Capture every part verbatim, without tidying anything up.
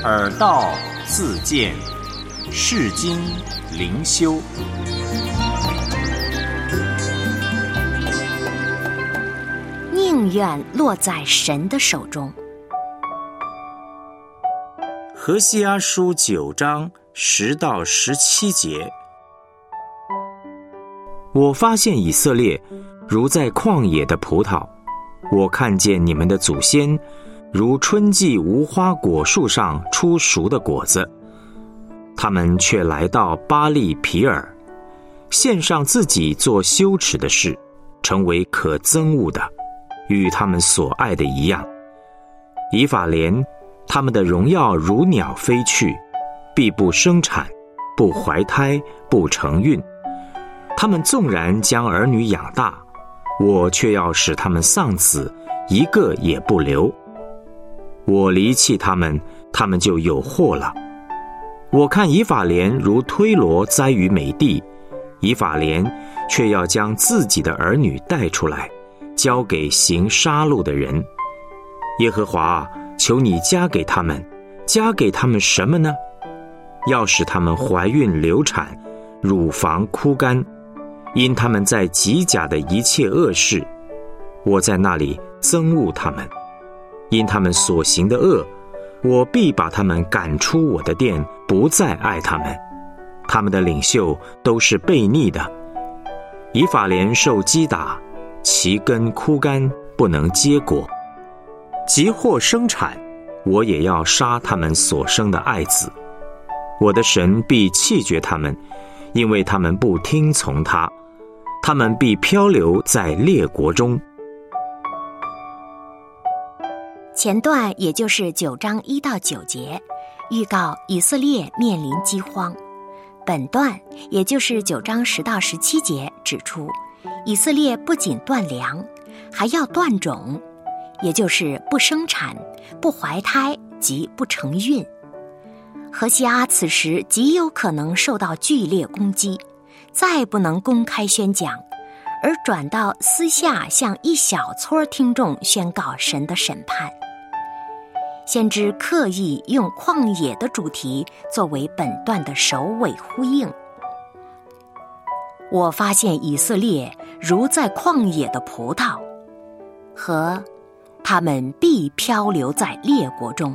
耳道自见，世经灵修。 宁愿落在神的手中。 何西阿书九章十到十七节。我发现以色列如在旷野的葡萄，我看见你们的祖先如春季无花果树上出熟的果子，他们却来到巴利皮尔，献上自己做羞耻的事，成为可憎恶的，与他们所爱的一样。以法莲，他们的荣耀如鸟飞去，必不生产，不怀胎，不成孕。他们纵然将儿女养大，我却要使他们丧子，一个也不留。我离弃他们，他们就有祸了。我看以法莲如推罗栽于美地，以法莲却要将自己的儿女带出来，交给行杀戮的人。耶和华啊，求你加给他们，加给他们什么呢？要使他们怀孕流产，乳房枯干，因他们在极假的一切恶事，我在那里憎恶他们。因他们所行的恶，我必把他们赶出我的殿，不再爱他们。他们的领袖都是悖逆的。以法莲受击打，其根枯干，不能结果。即或生产，我也要杀他们所生的爱子。我的神必弃绝他们，因为他们不听从他，他们必漂流在列国中。 前段也就是九章一到九节，预告以色列面临饥荒。本段也就是九章十到十七节，指出以色列不仅断粮，还要断种，也就是不生产、不怀胎及不成孕。何西阿此时极有可能受到剧烈攻击，再不能公开宣讲，而转到私下向一小撮听众宣告神的审判。先知刻意用旷野的主题作为本段的首尾呼应。我发现以色列如在旷野的葡萄，和他们必漂流在列国中。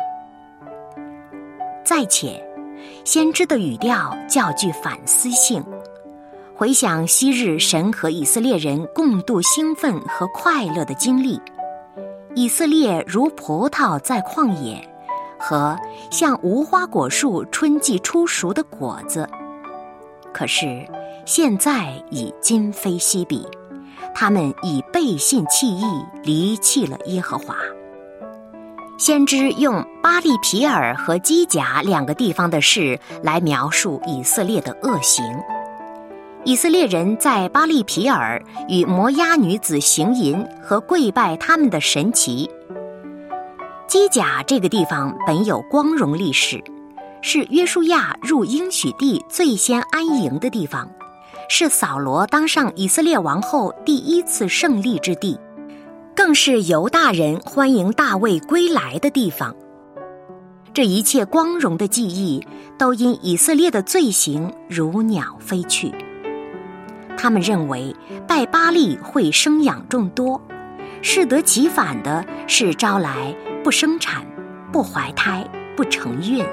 再且，先知的语调较具反思性，回想昔日神和以色列人共度兴奋和快乐的经历，以色列如葡萄在旷野，和像无花果树春季出熟的果子。可是现在已今非昔比，他们已背信弃义，离弃了耶和华。先知用巴利皮尔和基甲两个地方的事来描述以色列的恶行。以色列人在巴利皮尔与摩押女子行淫和跪拜他们的神祇。基甲这个地方本有光荣历史，是约书亚入应许地最先安营的地方，是扫罗当上以色列王后第一次胜利之地，更是犹大人欢迎大卫归来的地方。这一切光荣的记忆都因以色列的罪行如鸟飞去。他们认为拜巴力会生养众多，适得其反的是招来不生产、不怀胎、不成孕。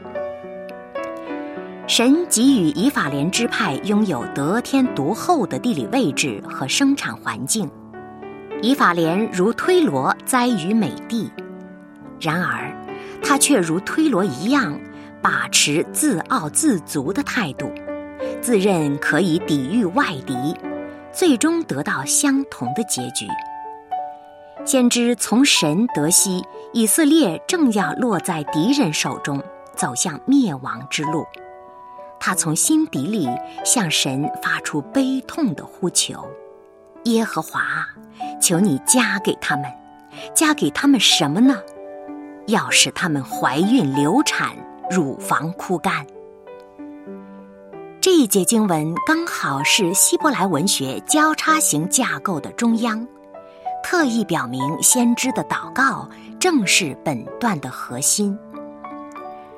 神给予以法莲支派拥有得天独厚的地理位置和生产环境，以法莲如推罗栽于美地，然而他却如推罗一样把持自傲自足的态度，自认可以抵御外敌，最终得到相同的结局。先知从神得悉以色列正要落在敌人手中，走向灭亡之路，他从心底里向神发出悲痛的呼求：耶和华，求你加给他们，加给他们什么呢？要使他们怀孕流产，乳房枯干。这一节经文刚好是希伯来文学交叉型架构的中央，特意表明先知的祷告正是本段的核心。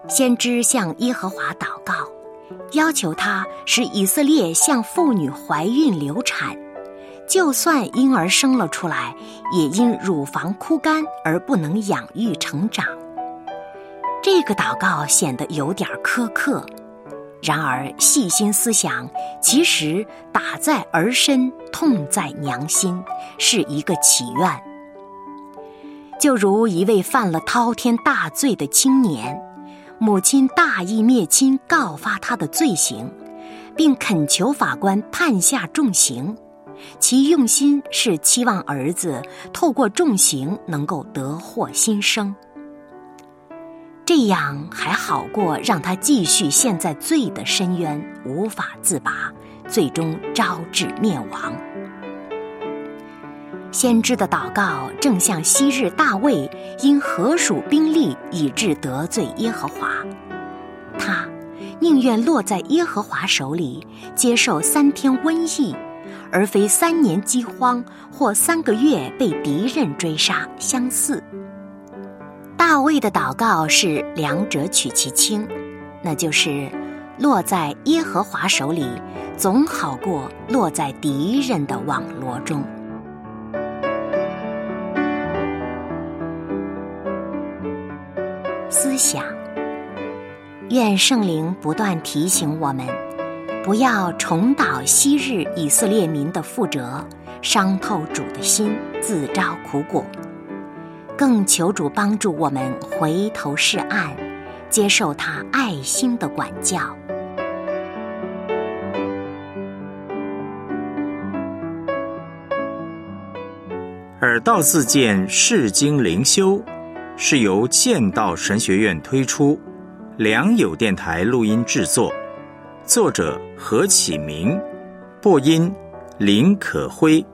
先知向耶和华祷告，要求他使以色列像妇女怀孕流产，就算婴儿生了出来，也因乳房枯干而不能养育成长。这个祷告显得有点苛刻，然而细心思想，其实打在儿身，痛在娘心，是一个祈愿。就如一位犯了滔天大罪的青年，母亲大义灭亲，告发他的罪行，并恳求法官判下重刑，其用心是期望儿子透过重刑能够得获新生。这样还好过让他继续陷在罪的深渊，无法自拔，最终招致灭亡。先知的祷告正像昔日大卫因何属兵力以致得罪耶和华，他宁愿落在耶和华手里，接受三天瘟疫，而非三年饥荒或三个月被敌人追杀相似。大卫的祷告是两者取其轻，那就是落在耶和华手里，总好过落在敌人的网罗中。思想，愿圣灵不断提醒我们，不要重蹈昔日以色列民的覆辙，伤透主的心，自招苦果。更求主帮助我们回头是岸，接受他爱心的管教。 耳道自荐释经灵修是由剑道神学院推出，良友电台录音制作，作者何启明，播音林可辉。